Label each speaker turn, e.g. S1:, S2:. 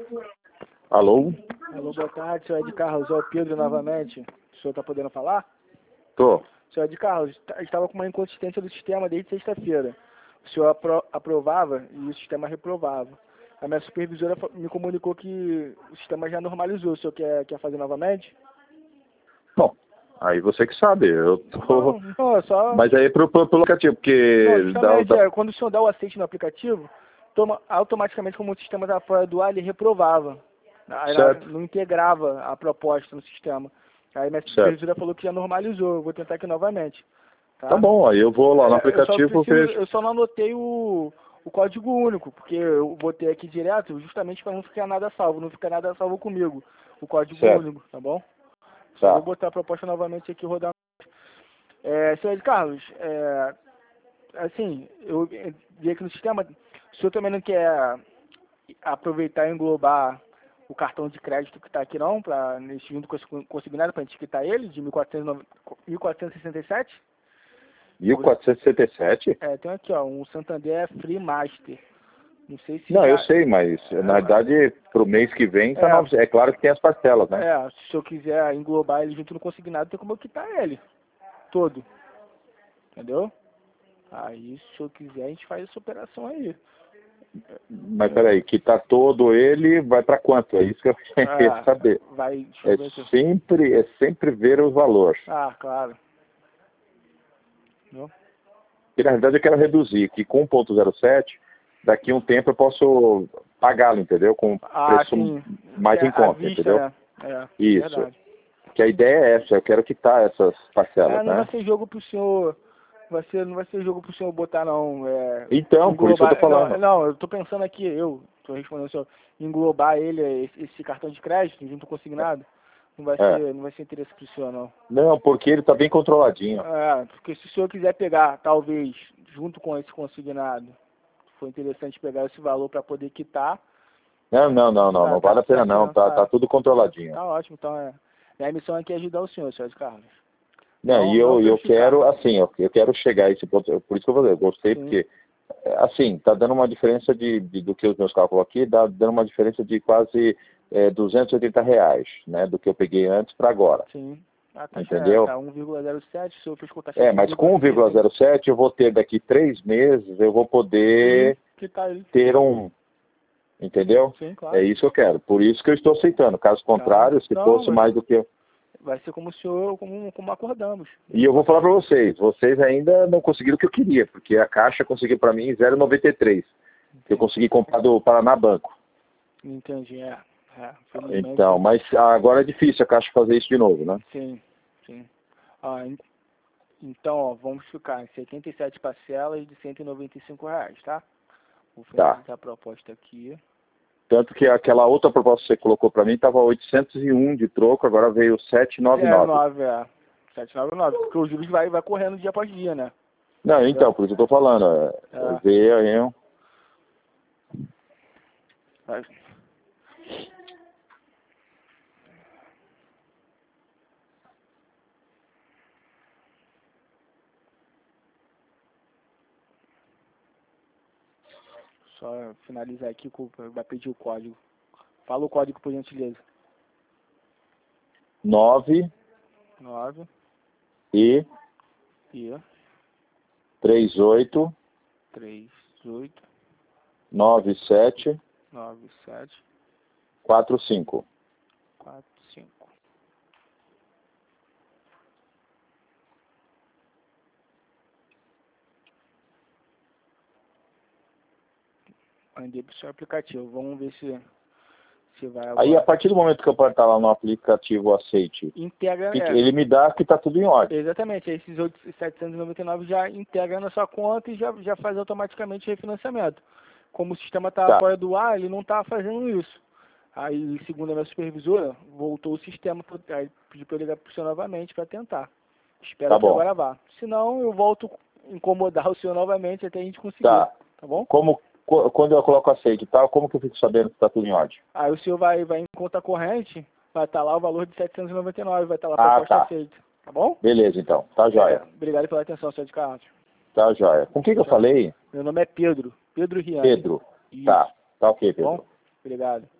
S1: Alô?
S2: Alô, boa tarde, senhor Ed Carlos, é o Pedro novamente. O senhor está podendo falar?
S1: Tô.
S2: Senhor Ed Carlos, estava com uma inconsistência do sistema desde sexta-feira. O senhor aprovava e o sistema reprovava. A minha supervisora me comunicou que o sistema já normalizou. O senhor quer fazer novamente?
S1: Bom, aí você que sabe, eu tô...
S2: Não, é só...
S1: Mas aí pro aplicativo, porque...
S2: Não, justamente, quando o senhor dá o aceite no aplicativo, automaticamente, como o sistema estava fora do ar, ele reprovava. Aí não integrava a proposta no sistema. Aí minha supervisora falou que já normalizou, eu vou tentar aqui novamente.
S1: Tá bom, aí eu vou lá no aplicativo...
S2: Eu só não anotei o código único, porque eu botei aqui direto justamente para não ficar nada salvo, não ficar nada salvo comigo, o código único, tá bom? Só vou botar a proposta novamente aqui e rodar. Senhor Ed Carlos, assim, eu vi aqui no sistema, o senhor também não quer aproveitar e englobar o cartão de crédito que está aqui não, junto com esse consignado, para a gente quitar ele, de 1467?
S1: 1467?
S2: Tem aqui, ó, um Santander Free Master. Não sei se...
S1: Não, eu sei, mas na verdade, pro mês que vem, tá é claro que tem as parcelas, né?
S2: Se eu quiser englobar ele junto no consignado, tem como eu quitar ele. Todo. Entendeu? Aí, se eu quiser, a gente faz essa operação aí.
S1: Mas peraí, quitar todo ele vai para quanto? É isso que eu queria saber. É sempre ver os valores.
S2: Claro. Não?
S1: E na verdade eu quero reduzir, que com 1.07, daqui a um tempo eu posso pagá-lo, entendeu? Com preço mais em conta,
S2: vista,
S1: entendeu? Isso.
S2: Verdade.
S1: Que a ideia é essa, eu quero quitar essas parcelas,
S2: não
S1: né?
S2: vai ser jogo pro senhor... Não vai ser jogo pro senhor botar, não.
S1: Então, por isso eu tô falando.
S2: Não, eu tô pensando aqui, eu tô respondendo o senhor, englobar esse cartão de crédito junto consignado, não vai ser interesse pro senhor, não.
S1: Não, porque ele tá bem controladinho.
S2: Porque se o senhor quiser pegar, talvez, junto com esse consignado, foi interessante pegar esse valor para poder quitar.
S1: Não vale a pena não, tá tudo controladinho.
S2: Tá ótimo, então minha missão aqui é ajudar o senhor Carlos.
S1: Não, e eu quero, assim, eu quero chegar a esse ponto, por isso que eu gostei, porque, assim, tá dando uma diferença do que os meus cálculos aqui, dando uma diferença de quase R$280, né, do que eu peguei antes para agora.
S2: Sim.
S1: Entendeu?
S2: Tá 1,07, se eu fiz contar...
S1: mas com 1,07 eu vou ter daqui 3 meses, eu vou poder ter um... Entendeu?
S2: Sim, claro.
S1: É isso que eu quero, por isso que eu estou aceitando, caso contrário, se fosse mais do que...
S2: Vai ser como o senhor, como acordamos.
S1: E eu vou falar para vocês ainda não conseguiram o que eu queria, porque a Caixa conseguiu para mim 0,93. Eu consegui comprar do Paraná Banco.
S2: Entendi,
S1: Então, mas agora é difícil a Caixa fazer isso de novo, né?
S2: Sim. Então, vamos ficar em 77 parcelas de R$195, tá? Vou finalizar a proposta aqui.
S1: Tanto que aquela outra proposta que você colocou para mim estava 801 de troco, agora veio 799.
S2: 799, porque os juros vai correndo dia após dia, né?
S1: Não, então, por isso eu estou falando. Veio aí
S2: Só finalizar aqui, vai pedir o código. Fala o código, por gentileza.
S1: 9 e 38 97 45.
S2: Mandei pro seu aplicativo. Vamos ver se vai agora.
S1: Aí, a partir do momento que eu apertar lá no aplicativo aceite,
S2: integra,
S1: ele me dá que está tudo em ordem.
S2: Exatamente. Esses 799 já integra na sua conta e já faz automaticamente o refinanciamento. Como o sistema está fora do ar, ele não está fazendo isso. Aí, segundo a minha supervisora, voltou o sistema, aí pediu para eu ligar para o senhor novamente para tentar. Espero que agora vá. Senão, eu volto a incomodar o senhor novamente até a gente conseguir. Tá bom?
S1: Quando eu coloco aceite e tal, como que eu fico sabendo que está tudo em ordem?
S2: Aí o senhor vai em conta corrente, vai estar lá o valor de 799, vai estar lá a proposta aceita. Tá bom?
S1: Beleza, então. Tá jóia.
S2: Obrigado pela atenção, senhor de Carlos.
S1: Tá jóia. Com quem que eu falei?
S2: Meu nome é Pedro. Pedro Rian.
S1: Pedro. Isso. Tá ok, Pedro.
S2: Bom? Obrigado.